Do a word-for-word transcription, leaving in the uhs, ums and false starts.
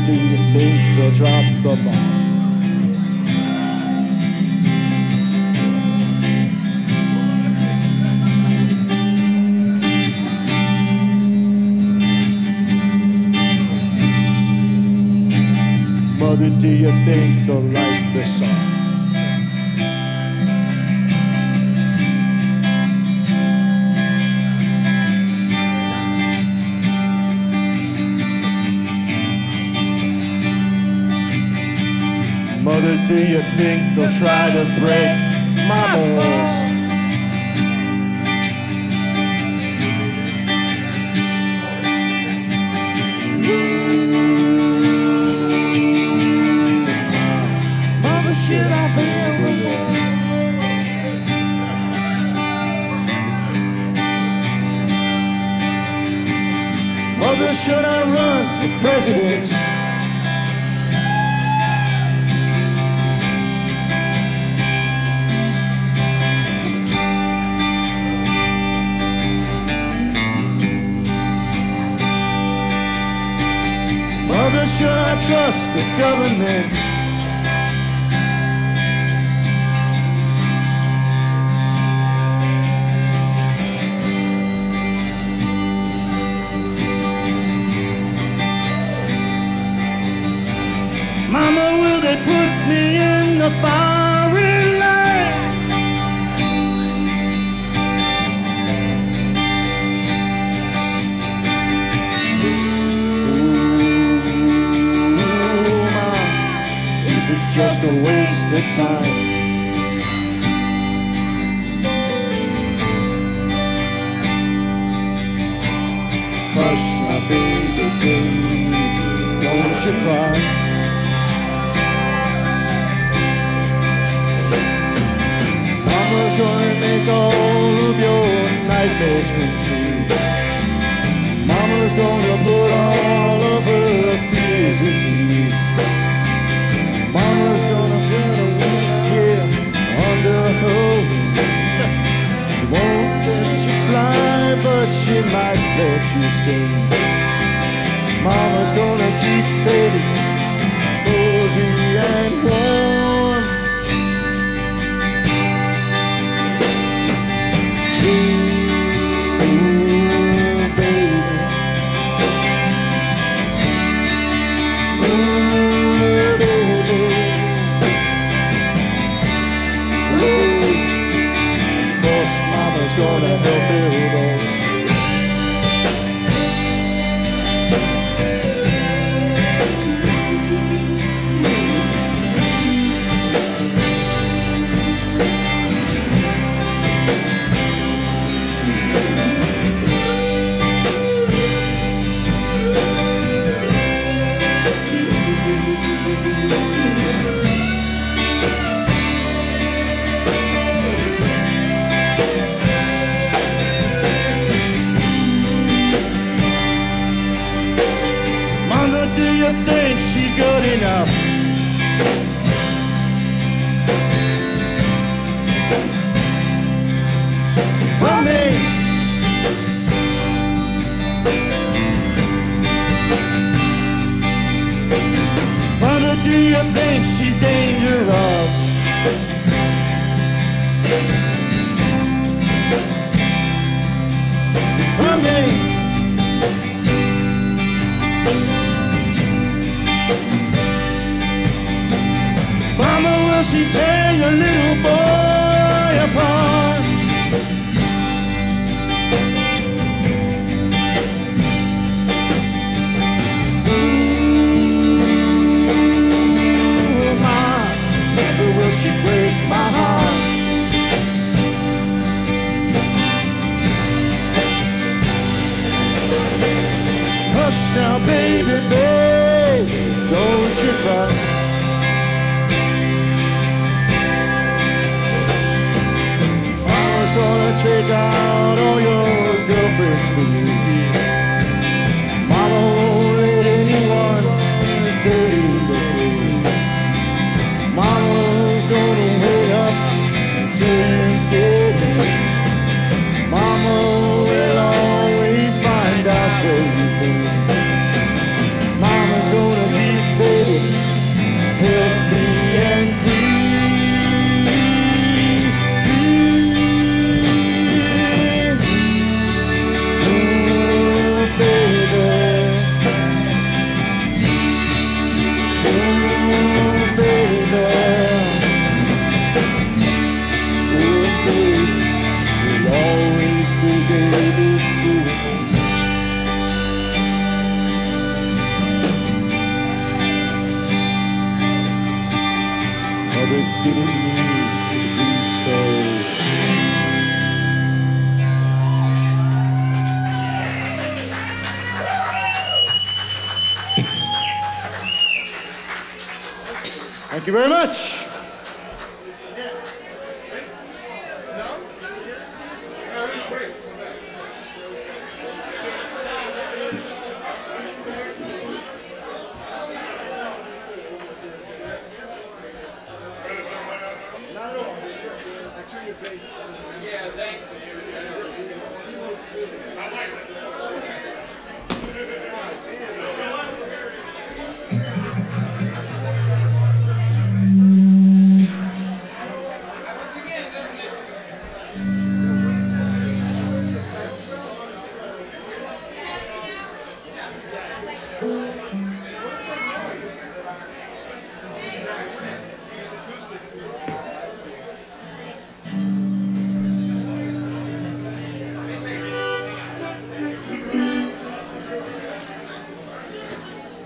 do you think they'll drop the bomb? Mother, do you think they'll like the song? Mother, do you think they'll try to break my balls? Mother, should I build a wall? Mother, should I run for president? Mother, should I trust the government? Mama, will they put me in the firing line? Is it just a waste of time? Hush, my baby, baby, don't you cry. Mama's gonna make all of your nightmares come true. Mama's gonna put all of her fears into you. Mama's gonna get a wing here under her wing. She won't let you fly, but she might let you sing. Mama's gonna keep baby cozy and warm. Ooh, baby. Ooh, baby. Of course, Mama's gonna help build all. Do you think she's good enough? For me? Mother, do you think she's dangerous? For me? Mama, will she tear your little boy apart? Ooh, Ma, never will she break my heart. Hush now, baby, baby, don't you cry. didn't mean to be so. Thank you very much.